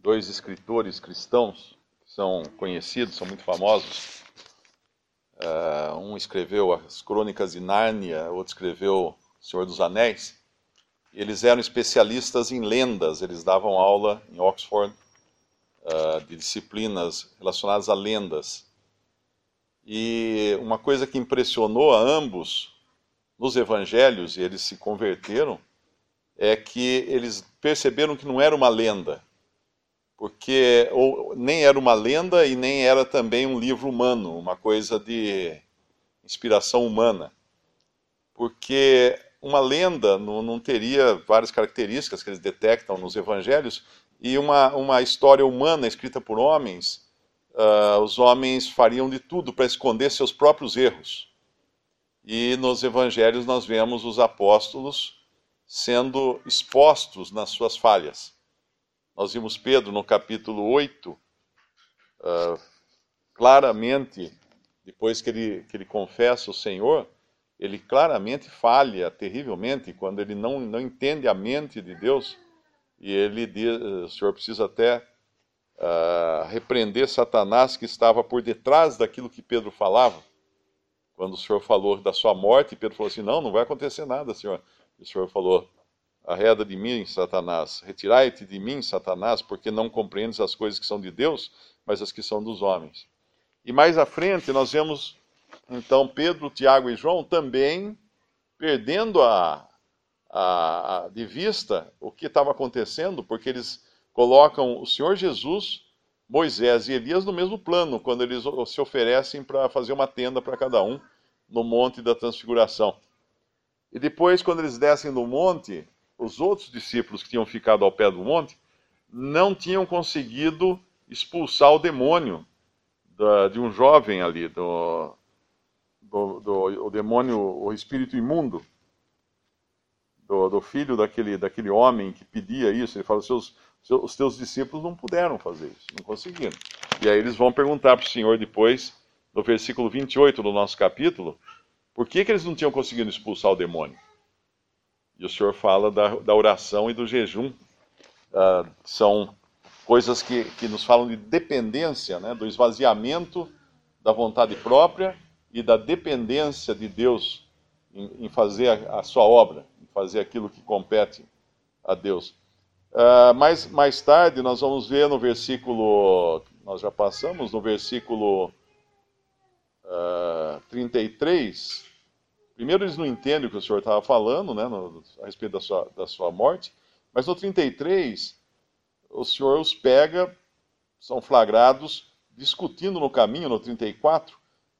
dois escritores cristãos que são conhecidos, são muito famosos. Um escreveu as Crônicas de Nárnia, outro escreveu O Senhor dos Anéis. Eles eram especialistas em lendas, eles davam aula em Oxford de disciplinas relacionadas a lendas. E uma coisa que impressionou a ambos nos evangelhos, e eles se converteram, é que eles perceberam que não era uma lenda, porque nem era uma lenda e nem era também um livro humano, uma coisa de inspiração humana. Porque uma lenda não teria várias características que eles detectam nos evangelhos, e uma história humana escrita por homens, os homens fariam de tudo para esconder seus próprios erros. E nos evangelhos nós vemos os apóstolos sendo expostos nas suas falhas. Nós vimos Pedro no capítulo 8, claramente, depois que ele confessa o Senhor, ele claramente falha terrivelmente quando ele não entende a mente de Deus, e ele diz, o Senhor precisa até repreender Satanás, que estava por detrás daquilo que Pedro falava. Quando o Senhor falou da sua morte, Pedro falou assim, não vai acontecer nada, Senhor. E o Senhor falou, arreda de mim, Satanás, retirai-te de mim, Satanás, porque não compreendes as coisas que são de Deus, mas as que são dos homens. E mais à frente nós vemos, então, Pedro, Tiago e João também perdendo de vista o que estava acontecendo, porque eles colocam o Senhor Jesus, Moisés e Elias no mesmo plano, quando eles se oferecem para fazer uma tenda para cada um no Monte da Transfiguração. E depois, quando eles descem do monte, os outros discípulos que tinham ficado ao pé do monte não tinham conseguido expulsar o demônio de um jovem ali, o demônio, o espírito imundo, do filho daquele homem que pedia isso. Ele fala, os teus discípulos não puderam fazer isso, não conseguiram. E aí eles vão perguntar para o Senhor depois, no versículo 28 do nosso capítulo, por que eles não tinham conseguido expulsar o demônio? E o Senhor fala da oração e do jejum. São coisas que nos falam de dependência, né, do esvaziamento da vontade própria e da dependência de Deus em fazer a sua obra, em fazer aquilo que compete a Deus. Mais tarde nós vamos ver no versículo, nós já passamos no versículo 33, primeiro eles não entendem o que o Senhor estava falando, né, a respeito da sua morte, mas no 33 o Senhor os pega, são flagrados discutindo no caminho, no 34,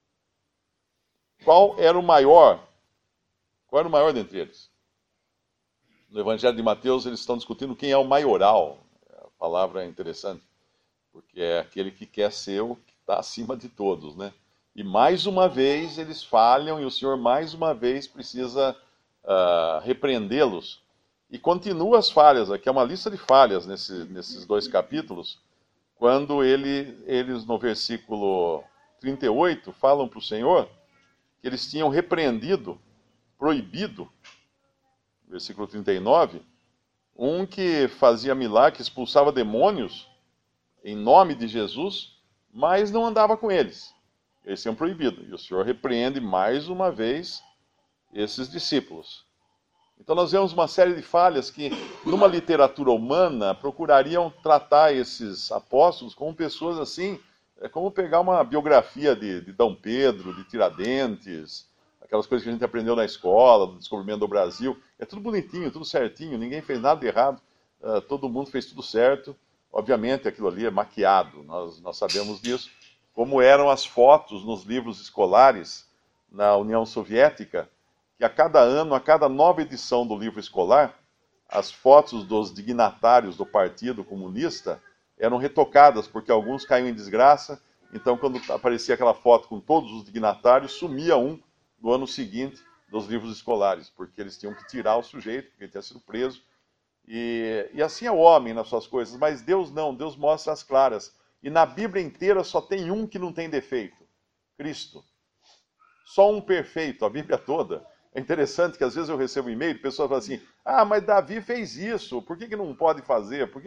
qual era o maior dentre eles. No Evangelho de Mateus eles estão discutindo quem é o maioral. A palavra é interessante, porque é aquele que quer ser o que está acima de todos, né? E mais uma vez eles falham, e o Senhor mais uma vez precisa repreendê-los. E continua as falhas, aqui é uma lista de falhas nesses dois capítulos, quando eles no versículo 38 falam para o Senhor que eles tinham repreendido, proibido, versículo 39, um que fazia milagre, que expulsava demônios em nome de Jesus, mas não andava com eles. Eles tinham proibido. E o Senhor repreende mais uma vez esses discípulos. Então nós vemos uma série de falhas que, numa literatura humana, procurariam tratar esses apóstolos como pessoas assim, como pegar uma biografia de Dom Pedro, de Tiradentes, aquelas coisas que a gente aprendeu na escola, do descobrimento do Brasil. É tudo bonitinho, tudo certinho, ninguém fez nada de errado, todo mundo fez tudo certo. Obviamente aquilo ali é maquiado, nós sabemos disso. Como eram as fotos nos livros escolares na União Soviética, que a cada ano, a cada nova edição do livro escolar, as fotos dos dignatários do Partido Comunista eram retocadas, porque alguns caíam em desgraça. Então, quando aparecia aquela foto com todos os dignatários, sumia um no ano seguinte dos livros escolares, porque eles tinham que tirar o sujeito, porque ele tinha sido preso. E assim é o homem nas suas coisas, mas Deus não, Deus mostra as claras. E na Bíblia inteira só tem um que não tem defeito, Cristo. Só um perfeito, a Bíblia toda. É interessante que às vezes eu recebo um e-mail, pessoas falam assim, mas Davi fez isso, por que não pode fazer?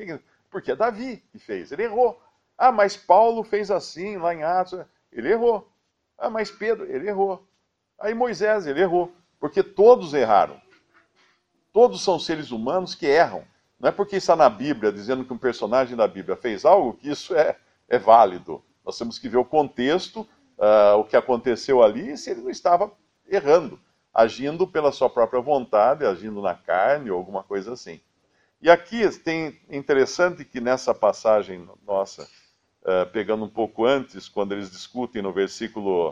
Porque é Davi que fez, ele errou. Ah, mas Paulo fez assim lá em Atos, ele errou. Ah, mas Pedro, ele errou. Aí Moisés, ele errou. Porque todos erraram. Todos são seres humanos que erram. Não é porque está na Bíblia, dizendo que um personagem da Bíblia fez algo, que isso é válido. Nós temos que ver o contexto, o que aconteceu ali, e se ele não estava errando, agindo pela sua própria vontade, agindo na carne ou alguma coisa assim. E aqui tem interessante que nessa passagem nossa, pegando um pouco antes, quando eles discutem no versículo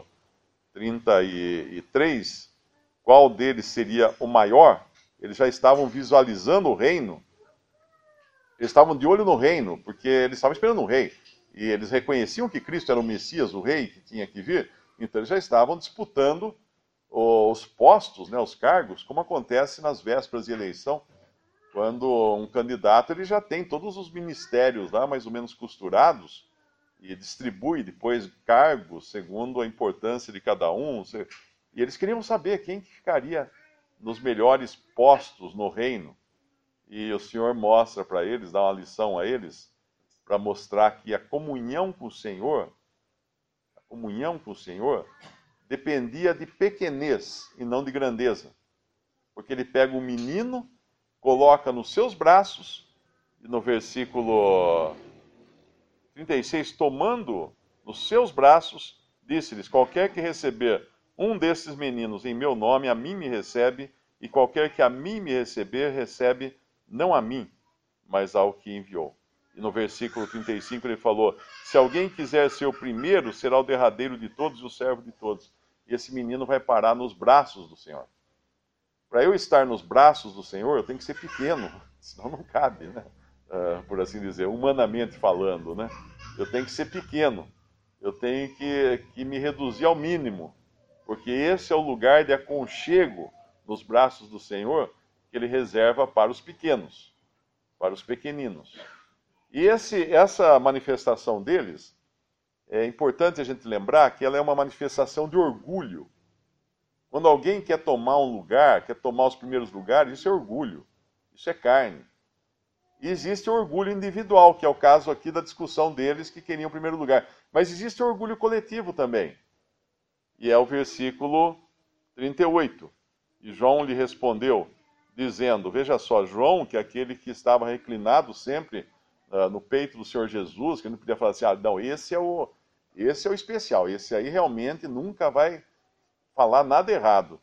33, qual deles seria o maior, eles já estavam visualizando o reino, eles estavam de olho no reino, porque eles estavam esperando um rei, e eles reconheciam que Cristo era o Messias, o rei que tinha que vir, então eles já estavam disputando os postos, né, os cargos, como acontece nas vésperas de eleição, quando um candidato ele já tem todos os ministérios lá mais ou menos costurados, e distribui depois cargos segundo a importância de cada um. E eles queriam saber quem que ficaria nos melhores postos no reino. E o Senhor mostra para eles, dá uma lição a eles, para mostrar que a comunhão com o Senhor, dependia de pequenez e não de grandeza. Porque ele pega um menino, coloca nos seus braços, e no versículo 36, tomando nos seus braços, disse-lhes: qualquer que receber um desses meninos em meu nome, a mim me recebe, e qualquer que a mim me receber, recebe não a mim, mas ao que enviou. E no versículo 35 ele falou: se alguém quiser ser o primeiro, será o derradeiro de todos e o servo de todos. E esse menino vai parar nos braços do Senhor. Para eu estar nos braços do Senhor, eu tenho que ser pequeno, senão não cabe, né? Por assim dizer, humanamente falando, né? Eu tenho que ser pequeno, eu tenho que me reduzir ao mínimo, porque esse é o lugar de aconchego nos braços do Senhor que Ele reserva para os pequenos, para os pequeninos. E essa manifestação deles, é importante a gente lembrar que ela é uma manifestação de orgulho. Quando alguém quer tomar um lugar, quer tomar os primeiros lugares, isso é orgulho, isso é carne. E existe o orgulho individual, que é o caso aqui da discussão deles que queriam o primeiro lugar. Mas existe o orgulho coletivo também. E é o versículo 38. E João lhe respondeu, dizendo, veja só, João, que é aquele que estava reclinado sempre no peito do Senhor Jesus, que não podia falar assim, não, esse é o especial, esse aí realmente nunca vai falar nada errado.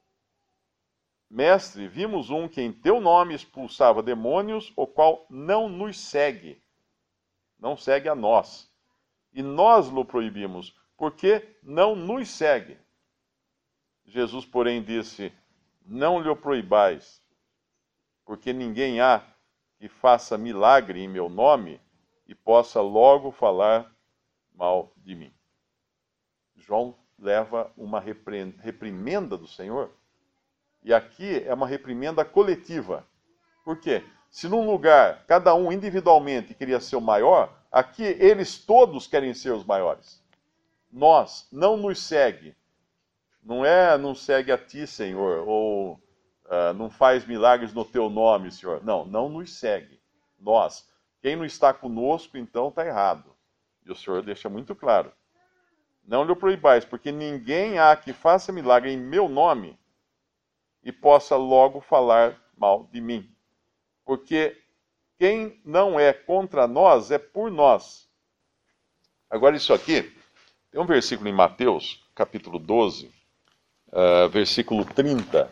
Mestre, vimos um que em teu nome expulsava demônios, o qual não nos segue, não segue a nós. E nós lo proibimos, porque não nos segue. Jesus, porém, disse, não lhe o proibais, porque ninguém há que faça milagre em meu nome e possa logo falar mal de mim. João leva uma reprimenda do Senhor. E aqui é uma reprimenda coletiva. Por quê? Se num lugar cada um individualmente queria ser o maior, aqui eles todos querem ser os maiores. Nós, não nos segue. Não segue a ti, Senhor, ou não faz milagres no teu nome, Senhor. Não nos segue. Nós. Quem não está conosco, então está errado. E o Senhor deixa muito claro. Não lhe proibais, porque ninguém há que faça milagre em meu nome e possa logo falar mal de mim. Porque quem não é contra nós é por nós. Agora isso aqui, tem um versículo em Mateus, capítulo 12, versículo 30.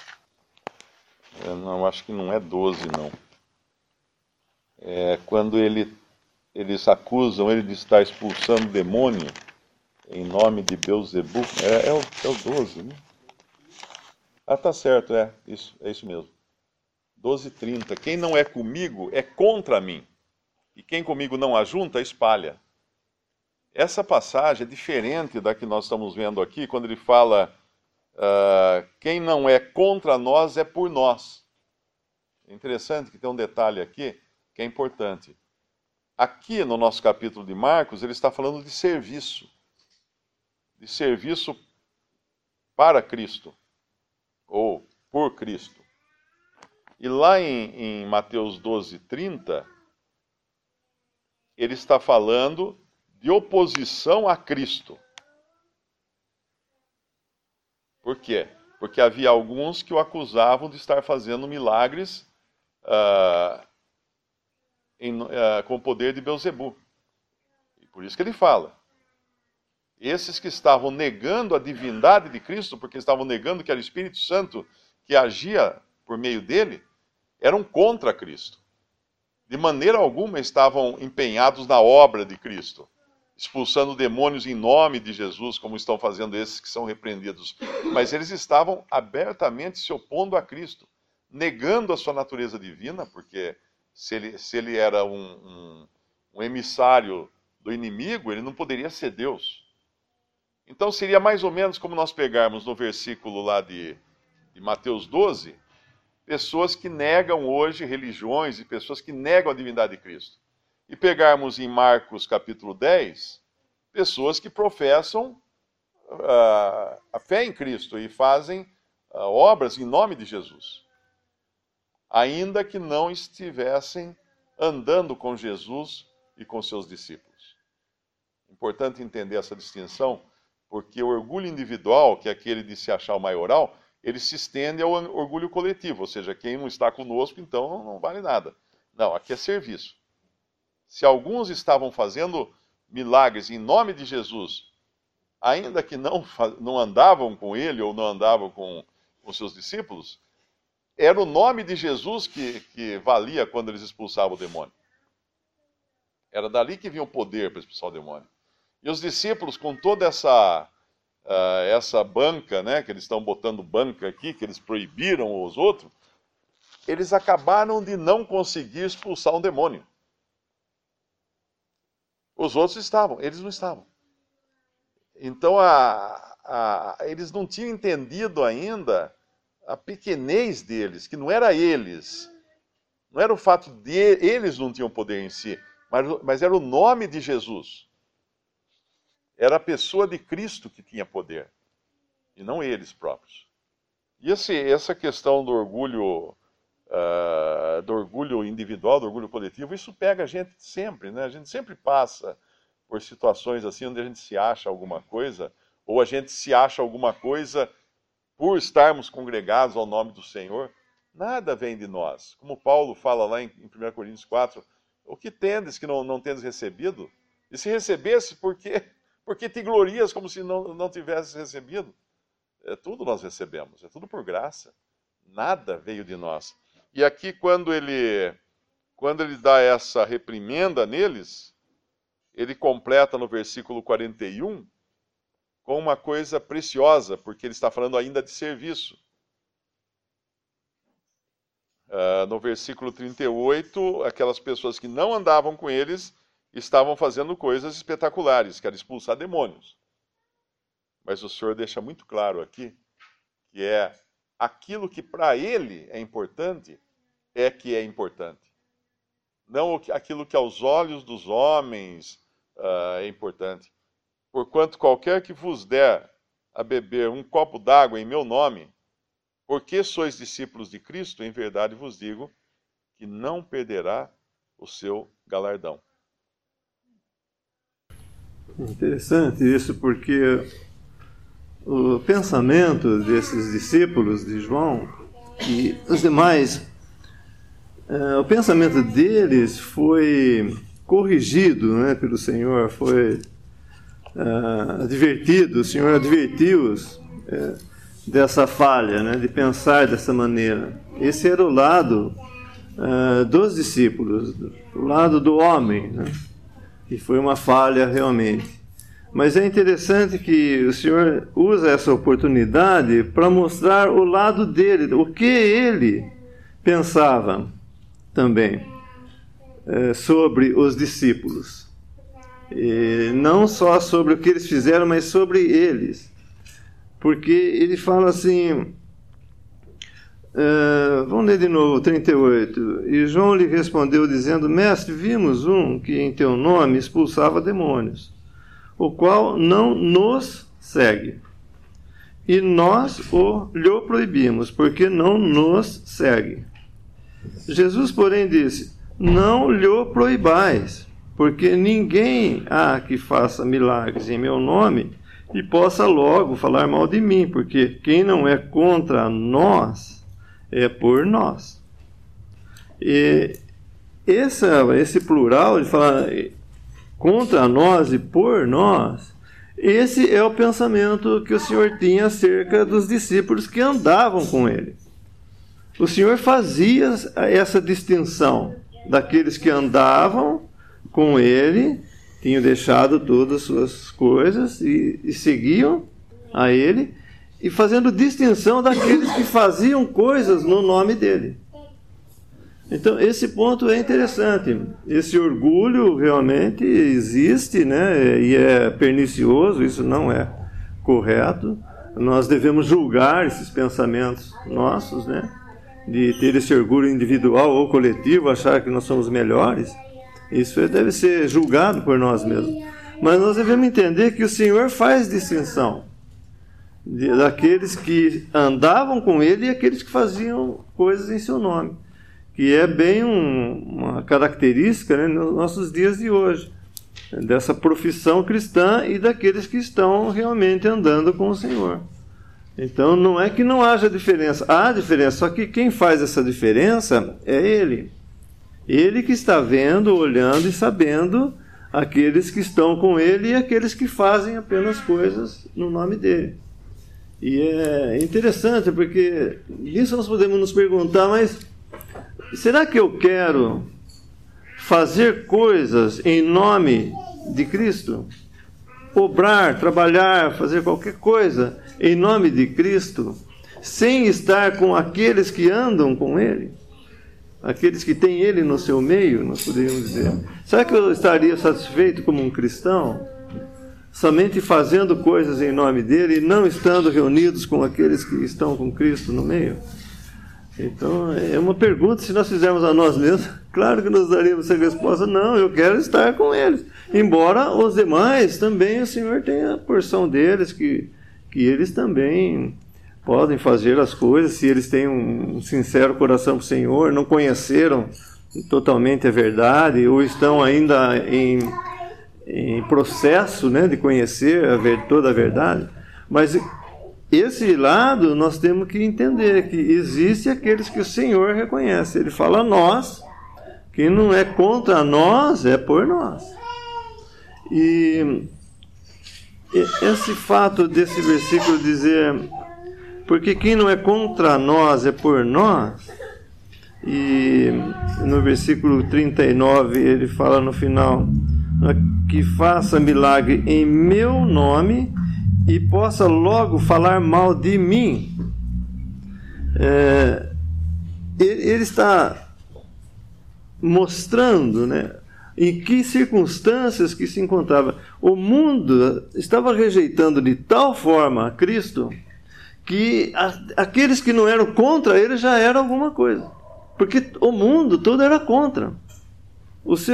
Não, acho que não é 12, não. É quando eles acusam ele de estar expulsando demônio em nome de Beelzebub. É o 12, né? Ah, tá certo, é isso mesmo. 12:30. Quem não é comigo é contra mim. E quem comigo não ajunta, espalha. Essa passagem é diferente da que nós estamos vendo aqui, quando ele fala quem não é contra nós é por nós. É interessante que tem um detalhe aqui que é importante. Aqui no nosso capítulo de Marcos, ele está falando de serviço. De serviço para Cristo. Ou por Cristo. E lá em Mateus 12:30, ele está falando de oposição a Cristo. Por quê? Porque havia alguns que o acusavam de estar fazendo milagres com o poder de Beelzebu. E por isso que ele fala. Esses que estavam negando a divindade de Cristo, porque estavam negando que era o Espírito Santo que agia por meio dele, eram contra Cristo. De maneira alguma estavam empenhados na obra de Cristo, expulsando demônios em nome de Jesus, como estão fazendo esses que são repreendidos. Mas eles estavam abertamente se opondo a Cristo, negando a sua natureza divina, porque se ele era um emissário do inimigo, ele não poderia ser Deus. Então seria mais ou menos como nós pegarmos no versículo lá de Mateus 12, pessoas que negam hoje religiões e pessoas que negam a divindade de Cristo. E pegarmos em Marcos capítulo 10, pessoas que professam a fé em Cristo e fazem obras em nome de Jesus, ainda que não estivessem andando com Jesus e com seus discípulos. Importante entender essa distinção, porque o orgulho individual, que é aquele de se achar o maioral, ele se estende ao orgulho coletivo, ou seja, quem não está conosco, então não vale nada. Não, aqui é serviço. Se alguns estavam fazendo milagres em nome de Jesus, ainda que não andavam com ele ou não andavam com seus discípulos, era o nome de Jesus que valia quando eles expulsavam o demônio. Era dali que vinha o poder para expulsar o demônio. E os discípulos, com toda essa banca, né, que eles estão botando banca aqui, que eles proibiram os outros, eles acabaram de não conseguir expulsar um demônio. Os outros estavam, eles não estavam. Então, eles não tinham entendido ainda a pequenez deles, que não era eles. Não era o fato de eles não tinham poder em si, mas era o nome de Jesus. Era a pessoa de Cristo que tinha poder, e não eles próprios. E essa questão do orgulho individual, do orgulho coletivo, isso pega a gente sempre, né? A gente sempre passa por situações assim, onde a gente se acha alguma coisa, ou a gente se acha alguma coisa por estarmos congregados ao nome do Senhor. Nada vem de nós. Como Paulo fala lá em 1 Coríntios 4, o que tendes que não tendes recebido? E se recebesse, por quê? Porque te glorias como se não tivesse recebido. Tudo nós recebemos, é tudo por graça. Nada veio de nós. E aqui, quando ele dá essa reprimenda neles, ele completa no versículo 41 com uma coisa preciosa, porque ele está falando ainda de serviço. No versículo 38, aquelas pessoas que não andavam com eles estavam fazendo coisas espetaculares, que era expulsar demônios. Mas o Senhor deixa muito claro aqui que é aquilo que para ele é importante, é que é importante. Não aquilo que aos olhos dos homens é importante. Porquanto qualquer que vos der a beber um copo d'água em meu nome, porque sois discípulos de Cristo, em verdade vos digo que não perderá o seu galardão. Interessante isso, porque o pensamento desses discípulos de João e os demais, o pensamento deles foi corrigido, né, pelo Senhor, foi advertido, o Senhor advertiu-os dessa falha, né, de pensar dessa maneira. Esse era o lado dos discípulos, o lado do homem, né? E foi uma falha realmente. Mas é interessante que o Senhor usa essa oportunidade para mostrar o lado dele, o que ele pensava também sobre os discípulos. E não só sobre o que eles fizeram, mas sobre eles. Porque ele fala assim, vamos ler de novo, 38. E João lhe respondeu dizendo, Mestre, vimos um que em teu nome expulsava demônios, o qual não nos segue. E nós lhe proibimos, porque não nos segue. Jesus, porém, disse, não lhe proibais, porque ninguém há que faça milagres em meu nome e possa logo falar mal de mim, porque quem não é contra nós é por nós. E esse plural de falar contra nós e por nós, esse é o pensamento que o Senhor tinha acerca dos discípulos que andavam com Ele. O Senhor fazia essa distinção daqueles que andavam com Ele, tinham deixado todas as suas coisas e seguiam a Ele, e fazendo distinção daqueles que faziam coisas no nome dEle. Então, esse ponto é interessante. Esse orgulho realmente existe, né? E é pernicioso, isso não é correto. Nós devemos julgar esses pensamentos nossos, né? De ter esse orgulho individual ou coletivo, achar que nós somos melhores. Isso deve ser julgado por nós mesmos. Mas nós devemos entender que o Senhor faz distinção daqueles que andavam com Ele e aqueles que faziam coisas em seu nome, que é bem uma característica, né, nos nossos dias de hoje, dessa profissão cristã e daqueles que estão realmente andando com o Senhor. Então, não é que não haja diferença, há diferença, só que quem faz essa diferença é Ele. Ele que está vendo, olhando e sabendo aqueles que estão com Ele e aqueles que fazem apenas coisas no nome dEle. E é interessante, porque nisso nós podemos nos perguntar, mas será que eu quero fazer coisas em nome de Cristo? Obrar, trabalhar, fazer qualquer coisa em nome de Cristo, sem estar com aqueles que andam com Ele? Aqueles que têm Ele no seu meio, nós poderíamos dizer. Será que eu estaria satisfeito como um cristão, somente fazendo coisas em nome dEle e não estando reunidos com aqueles que estão com Cristo no meio? Então, é uma pergunta, se nós fizermos a nós mesmos, claro que nós daríamos essa resposta, não, eu quero estar com eles. Embora os demais também, o Senhor tenha a porção deles, que eles também podem fazer as coisas, se eles têm um sincero coração para o Senhor, não conheceram totalmente a verdade, ou estão ainda em processo, né, de conhecer toda a verdade. Mas esse lado nós temos que entender que existe aqueles que o Senhor reconhece. Ele fala nós, quem não é contra nós é por nós. E esse fato desse versículo dizer, porque quem não é contra nós é por nós, e no versículo 39 ele fala no final, que faça milagre em meu nome e possa logo falar mal de mim. Ele está mostrando, né, em que circunstâncias que se encontrava. O mundo estava rejeitando de tal forma a Cristo que aqueles que não eram contra ele já eram alguma coisa. Porque o mundo todo era contra. Os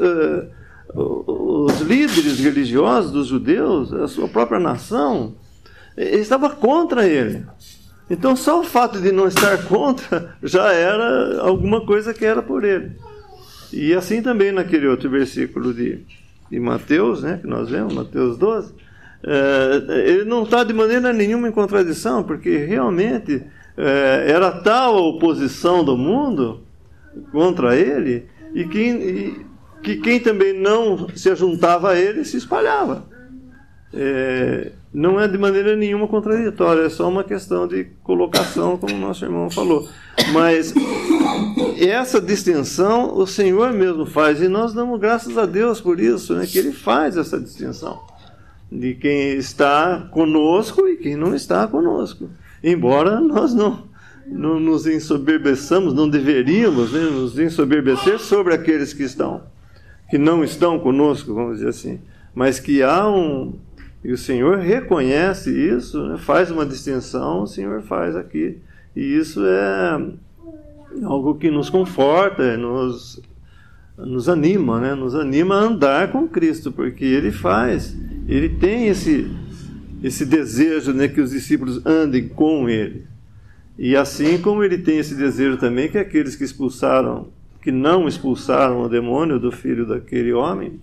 líderes religiosos dos judeus, a sua própria nação, estava contra ele. Então, só o fato de não estar contra já era alguma coisa que era por ele. E assim também naquele outro versículo de Mateus, né, que nós vemos, Mateus 12, ele não está de maneira nenhuma em contradição, porque realmente era tal a oposição do mundo contra ele, e que quem também não se ajuntava a ele se espalhava. Não é de maneira nenhuma contraditória, é só uma questão de colocação, como o nosso irmão falou. Mas essa distinção o Senhor mesmo faz, e nós damos graças a Deus por isso, né, que Ele faz essa distinção de quem está conosco e quem não está conosco. Embora nós não nos ensoberbeçamos, não deveríamos, né, nos ensoberbecer sobre aqueles que não estão conosco, vamos dizer assim, mas que há e o Senhor reconhece isso, né, faz uma distinção, o Senhor faz aqui, e isso é algo que nos conforta, nos anima, né, nos anima a andar com Cristo, porque Ele tem esse desejo, né, que os discípulos andem com Ele, e assim como Ele tem esse desejo também que aqueles que expulsaram que não expulsaram o demônio do filho daquele homem,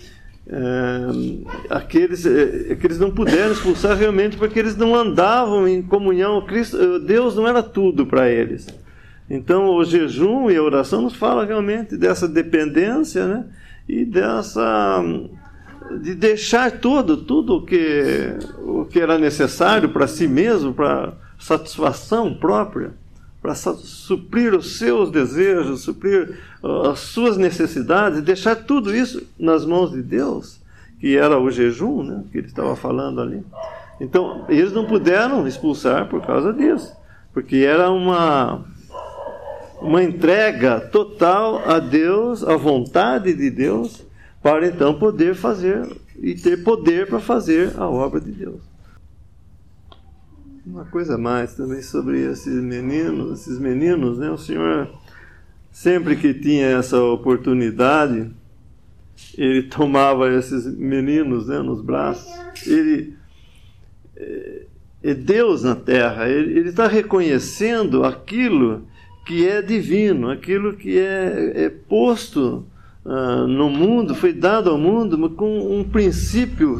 aqueles não puderam expulsar realmente porque eles não andavam em comunhão. Deus não era tudo para eles. Então o jejum e a oração nos fala realmente dessa dependência, né? E de deixar tudo o que era necessário para si mesmo, para satisfação própria, para suprir os seus desejos, suprir as suas necessidades, deixar tudo isso nas mãos de Deus, que era o jejum, né, que ele estava falando ali. Então, eles não puderam expulsar por causa disso, porque era uma entrega total a Deus, à vontade de Deus, para então poder fazer e ter poder para fazer a obra de Deus. Uma coisa mais também sobre esses meninos, né? O Senhor, sempre que tinha essa oportunidade, ele tomava esses meninos, né, nos braços. Ele é Deus na terra, ele está reconhecendo aquilo que é divino, aquilo que é posto no mundo, foi dado ao mundo com um princípio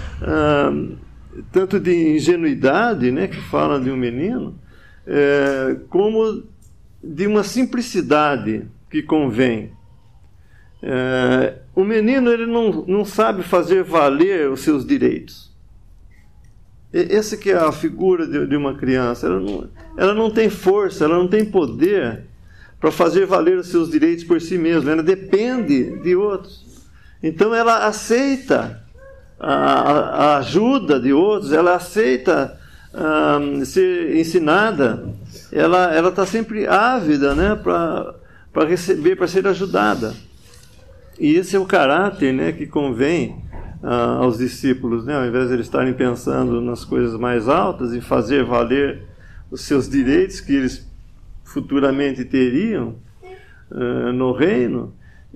tanto de ingenuidade, né, que fala de um menino, como de uma simplicidade que convém. O menino, ele não sabe fazer valer os seus direitos. Essa que é a figura de uma criança. Ela não tem força, ela não tem poder para fazer valer os seus direitos por si mesma. Ela depende de outros. Então ela aceita a ajuda de outros, ela aceita ser ensinada, ela está sempre ávida, né, para receber, para ser ajudada. E esse é o caráter, né, que convém aos discípulos, né, ao invés de eles estarem pensando nas coisas mais altas e fazer valer os seus direitos que eles futuramente teriam no reino.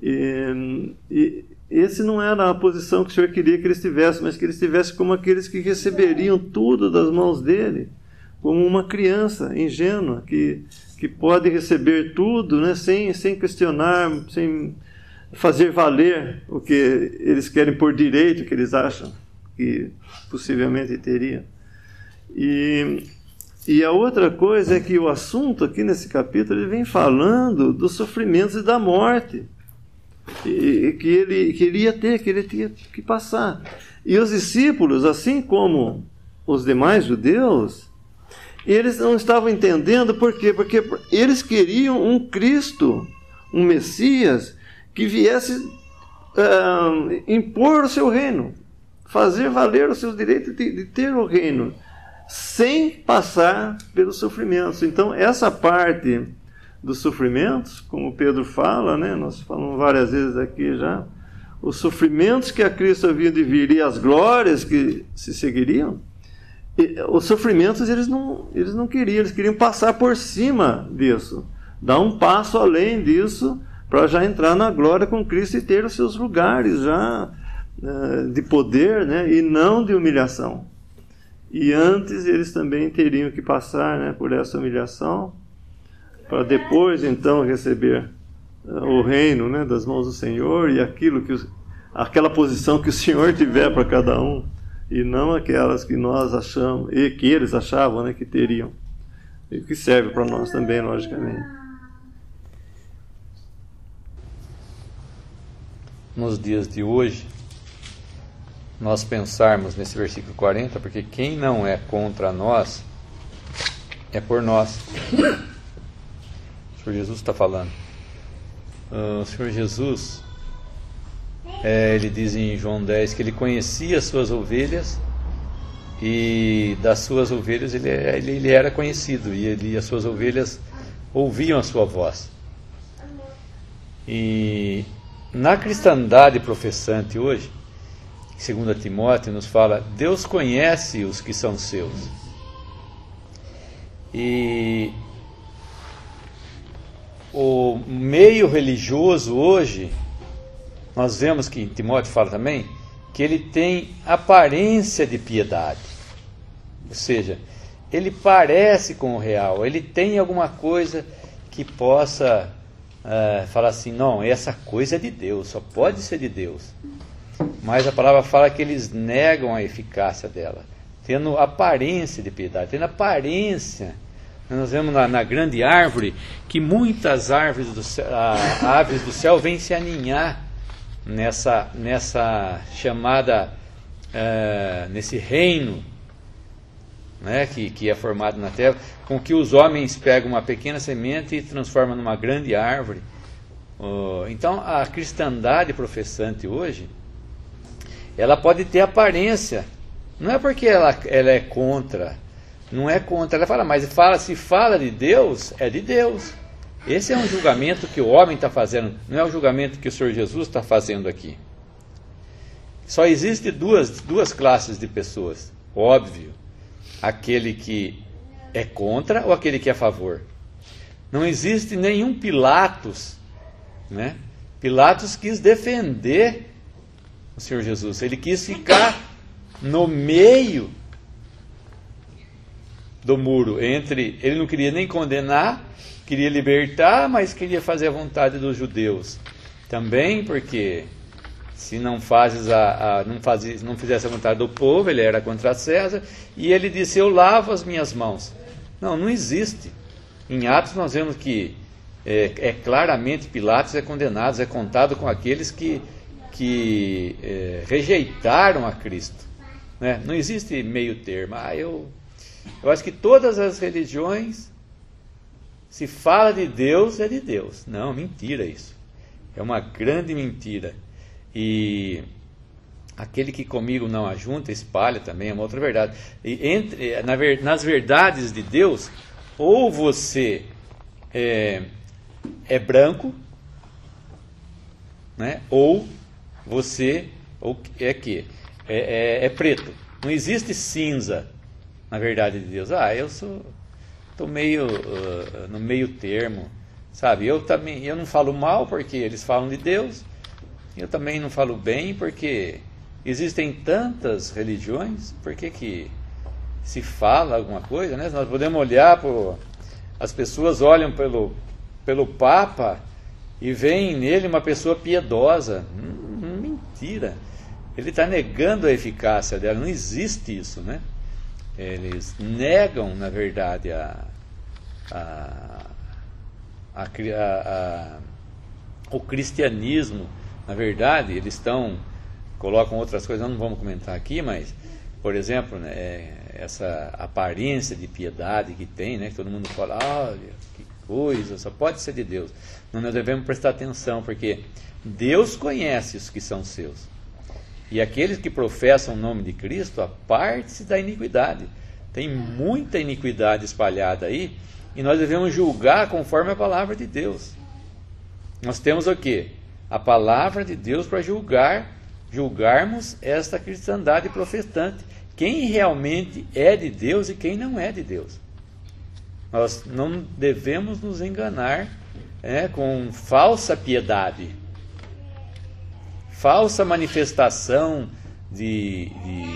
E esse não era a posição que o Senhor queria que eles tivessem, mas que eles tivessem como aqueles que receberiam tudo das mãos dele, como uma criança ingênua, que pode receber tudo, né, sem questionar, sem fazer valer o que eles querem por direito, que eles acham que possivelmente teriam. E a outra coisa é que o assunto aqui nesse capítulo, ele vem falando dos sofrimentos e da morte, e que ele ia ter, que ele tinha que passar. E os discípulos, assim como os demais judeus, eles não estavam entendendo por quê? Porque eles queriam um Cristo, um Messias, que viesse impor o seu reino, fazer valer os seus direitos de ter o reino, sem passar pelos sofrimentos. Então, essa parte dos sofrimentos, como Pedro fala, né, nós falamos várias vezes aqui já, os sofrimentos que a Cristo havia de vir e as glórias que se seguiriam, os sofrimentos eles não queriam, eles queriam passar por cima disso, dar um passo além disso, para já entrar na glória com Cristo e ter os seus lugares já de poder, né, e não de humilhação. E antes eles também teriam que passar, né, por essa humilhação, para depois então receber o reino, né, das mãos do Senhor, e aquela posição que o Senhor tiver para cada um, e não aquelas que nós achamos, e que eles achavam, né, que teriam, e que serve para nós também, logicamente. Nos dias de hoje, nós pensarmos nesse versículo 40, porque quem não é contra nós, é por nós. O Senhor Jesus está falando. O Senhor Jesus, ele diz em João 10 que ele conhecia as suas ovelhas, e das suas ovelhas ele era conhecido, e as suas ovelhas ouviam a sua voz. E na cristandade professante hoje, 2 Timóteo nos fala, Deus conhece os que são seus. E o meio religioso hoje, nós vemos que Timóteo fala também, que ele tem aparência de piedade. Ou seja, ele parece com o real, ele tem alguma coisa que possa fala assim, não, essa coisa é de Deus, só pode ser de Deus. Mas a palavra fala que eles negam a eficácia dela, tendo aparência de piedade, tendo aparência. Nós vemos na grande árvore que muitas aves do céu vêm se aninhar nessa chamada, nesse reino, né, que é formado na terra, com que os homens pegam uma pequena semente e transformam numa grande árvore. Então a cristandade professante hoje, ela pode ter aparência, não é porque ela é contra, não é contra, ela fala, mas se fala de Deus, é de Deus. Esse é um julgamento que o homem está fazendo, não é o julgamento que o Senhor Jesus está fazendo aqui. Só existe duas classes de pessoas, óbvio, aquele que é contra ou aquele que é a favor. Não existe nenhum Pilatos, né? Pilatos quis defender o Senhor Jesus, ele quis ficar no meio do muro, ele não queria nem condenar, queria libertar, mas queria fazer a vontade dos judeus também, porque se não fizesse a vontade do povo, ele era contra César, e ele disse, eu lavo as minhas mãos. Não existe. Em Atos nós vemos que claramente Pilatos é condenado, é contado com aqueles que rejeitaram a Cristo, né? Não existe meio termo. Eu acho que todas as religiões, se fala de Deus, é de Deus. Não, mentira isso. É uma grande mentira. E aquele que comigo não ajunta, espalha também, é uma outra verdade. E nas verdades de Deus, ou você é branco, né? Ou você é preto. Não existe cinza na verdade de Deus. Eu estou meio no meio termo, sabe? Eu não falo mal porque eles falam de Deus, eu também não falo bem porque existem tantas religiões. Por que se fala alguma coisa, né? Nós podemos olhar as pessoas olham pelo Papa e veem nele uma pessoa piedosa. Mentira. Ele está negando a eficácia dela. Não existe isso, né? Eles negam, na verdade, o cristianismo. Na verdade, eles colocam outras coisas, não vamos comentar aqui, mas, por exemplo, né, essa aparência de piedade que tem, né, que todo mundo fala, olha, que coisa, só pode ser de Deus. Não, nós devemos prestar atenção, porque Deus conhece os que são seus. E aqueles que professam o nome de Cristo, aparte-se da iniquidade. Tem muita iniquidade espalhada aí, e nós devemos julgar conforme a palavra de Deus. Nós temos o quê? A palavra de Deus para julgarmos esta cristandade profetante. Quem realmente é de Deus e quem não é de Deus. Nós não devemos nos enganar com falsa piedade, falsa manifestação de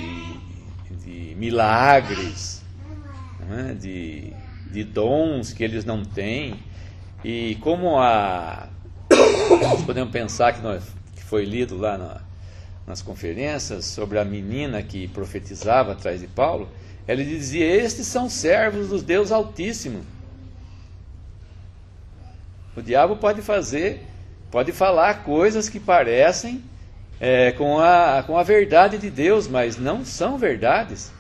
milagres, né? de dons que eles não têm. E como nós podemos pensar que foi lido lá nas conferências sobre a menina que profetizava atrás de Paulo, ele dizia, estes são servos dos Deus Altíssimo. O diabo pode falar coisas que parecem com a verdade de Deus, mas não são verdades.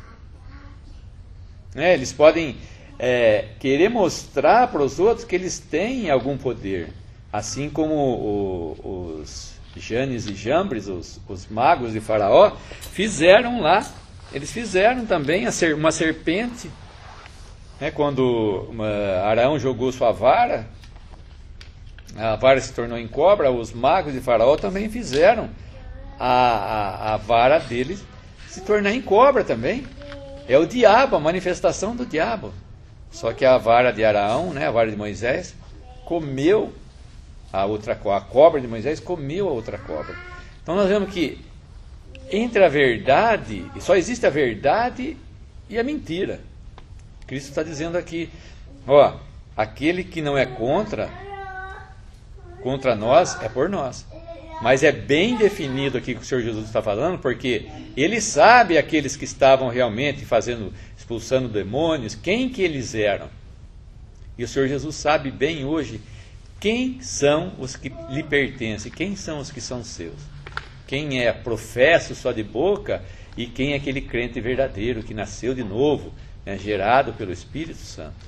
Eles podem querer mostrar para os outros que eles têm algum poder, assim como os Janes e Jambres, os magos de Faraó, fizeram lá. Eles fizeram também uma serpente, né? Quando Arão jogou sua vara, a vara se tornou em cobra. Os magos de Faraó também fizeram a vara deles se tornar em cobra também. É o diabo, a manifestação do diabo. Só que a vara de Arão, né, a vara de Moisés, comeu a cobra de Moisés comeu a outra cobra. Então nós vemos que entre a verdade, só existe a verdade e a mentira. Cristo está dizendo aqui, aquele que não é contra, contra nós, é por nós. Mas é bem definido aqui que o Senhor Jesus está falando, porque ele sabe aqueles que estavam realmente expulsando demônios, quem que eles eram. E o Senhor Jesus sabe bem hoje quem são os que lhe pertencem, quem são os que são seus. Quem é professo só de boca e quem é aquele crente verdadeiro que nasceu de novo, né, gerado pelo Espírito Santo.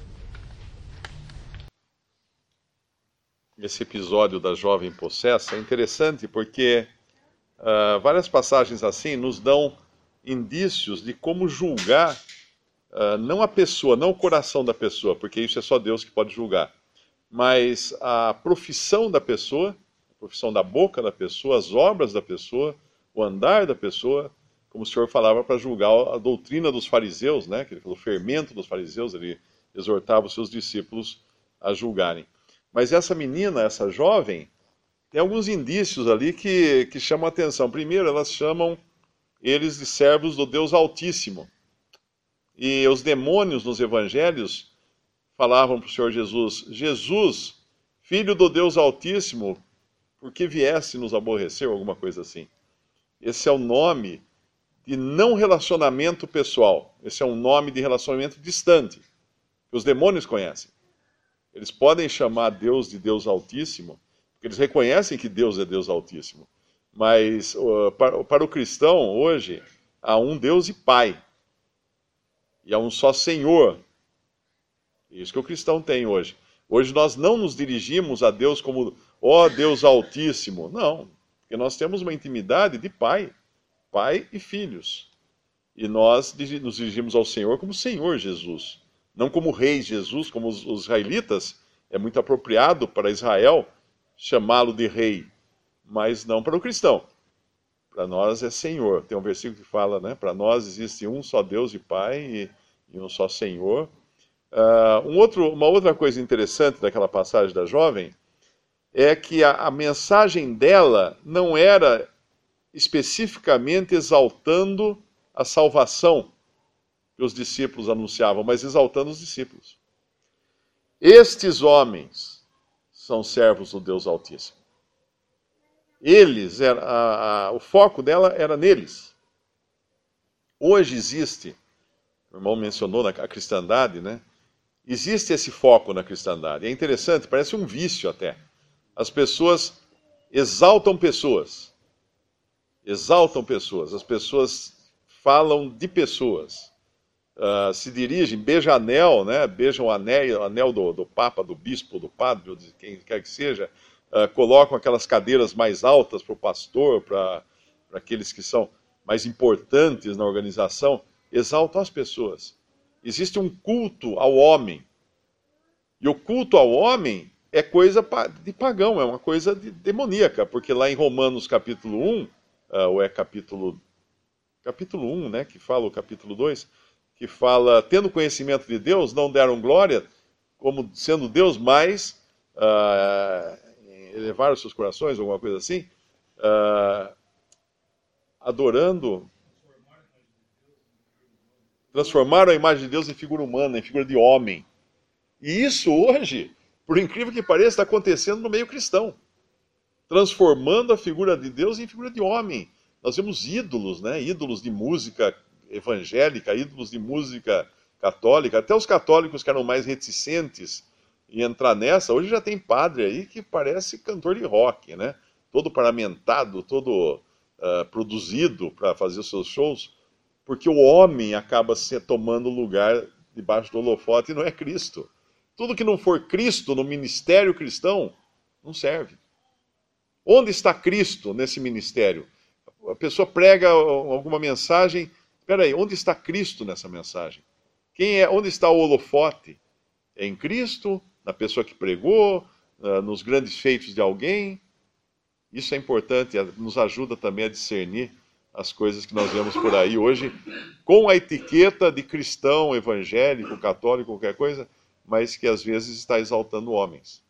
Esse episódio da jovem possessa é interessante porque várias passagens assim nos dão indícios de como julgar não a pessoa, não o coração da pessoa, porque isso é só Deus que pode julgar, mas a profissão da pessoa, a profissão da boca da pessoa, as obras da pessoa, o andar da pessoa, como o Senhor falava para julgar a doutrina dos fariseus, né? Que ele falou, o fermento dos fariseus, ele exortava os seus discípulos a julgarem. Mas essa menina, essa jovem, tem alguns indícios ali que chamam a atenção. Primeiro, elas chamam eles de servos do Deus Altíssimo. E os demônios nos evangelhos falavam para o Senhor Jesus, Jesus, filho do Deus Altíssimo, por que viesse nos aborrecer, ou alguma coisa assim. Esse é o nome de não relacionamento pessoal. Esse é um nome de relacionamento distante, que os demônios conhecem. Eles podem chamar Deus de Deus Altíssimo, porque eles reconhecem que Deus é Deus Altíssimo. Mas para o cristão, hoje, há um Deus e Pai. E há um só Senhor. Isso que o cristão tem hoje. Hoje nós não nos dirigimos a Deus como, ó Deus Altíssimo. Não, porque nós temos uma intimidade de Pai e filhos. E nós nos dirigimos ao Senhor como Senhor Jesus. Não como Rei Jesus, como os israelitas, é muito apropriado para Israel chamá-lo de Rei, mas não para o cristão. Para nós é Senhor. Tem um versículo que fala, né? Para nós existe um só Deus e Pai e um só Senhor. Uma outra coisa interessante daquela passagem da jovem é que a mensagem dela não era especificamente exaltando a salvação que os discípulos anunciavam, mas exaltando os discípulos. Estes homens são servos do Deus Altíssimo. Eles, o foco dela era neles. Hoje existe, o irmão mencionou a cristandade, né? Existe esse foco na cristandade. É interessante, parece um vício até. As pessoas exaltam pessoas. Exaltam pessoas. As pessoas falam de pessoas. Se dirigem, beijam anel, né? Beijam o anel do Papa, do Bispo, do Padre, de quem quer que seja, colocam aquelas cadeiras mais altas para o pastor, para aqueles que são mais importantes na organização, exaltam as pessoas. Existe um culto ao homem, e o culto ao homem é coisa de pagão, é uma coisa demoníaca, porque lá em Romanos capítulo 1, ou é capítulo 1, né, que fala o capítulo 2, que fala, tendo conhecimento de Deus, não deram glória, como sendo Deus, mas elevaram seus corações, alguma coisa assim, adorando, transformaram a imagem de Deus em figura humana, em figura de homem. E isso hoje, por incrível que pareça, está acontecendo no meio cristão, transformando a figura de Deus em figura de homem. Nós vemos ídolos, né? Ídolos de música evangélica, ídolos de música católica, até os católicos que eram mais reticentes em entrar nessa, hoje já tem padre aí que parece cantor de rock, né? Todo paramentado, todo produzido para fazer os seus shows, porque o homem acaba tomando lugar debaixo do holofote e não é Cristo. Tudo que não for Cristo no ministério cristão, não serve. Onde está Cristo nesse ministério? A pessoa prega alguma mensagem, espera aí, onde está Cristo nessa mensagem? Onde está o holofote? É em Cristo, na pessoa que pregou, nos grandes feitos de alguém? Isso é importante, nos ajuda também a discernir as coisas que nós vemos por aí hoje, com a etiqueta de cristão, evangélico, católico, qualquer coisa, mas que às vezes está exaltando homens.